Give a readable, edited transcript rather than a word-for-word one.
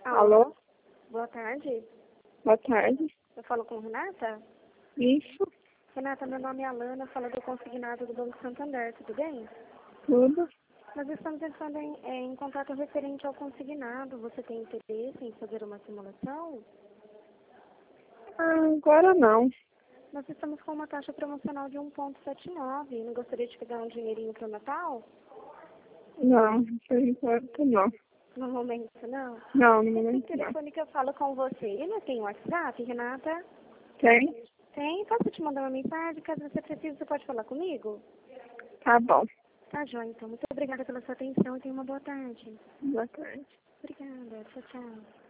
Alô? Boa tarde. Boa tarde. Eu falo com Renata? Isso, Renata, meu nome é Alana, falo do consignado do Banco Santander, tudo bem? tudo. Nós estamos entrando em contato referente ao consignado. Você tem interesse em fazer uma simulação? Agora não. Nós estamos com uma taxa promocional de 1,79. Não gostaria de pegar um dinheirinho para o Natal? Não, por enquanto não. No momento, não. Não, no Esse momento não. telefone que eu falo com você, ele tem WhatsApp, Renata? Tem? Tem? Posso te mandar uma mensagem? Caso você precise, você pode falar comigo? Tá bom. Tá, joia, então. Muito obrigada pela sua atenção e tenha uma boa tarde. Boa tarde. Obrigada. Tchau, tchau.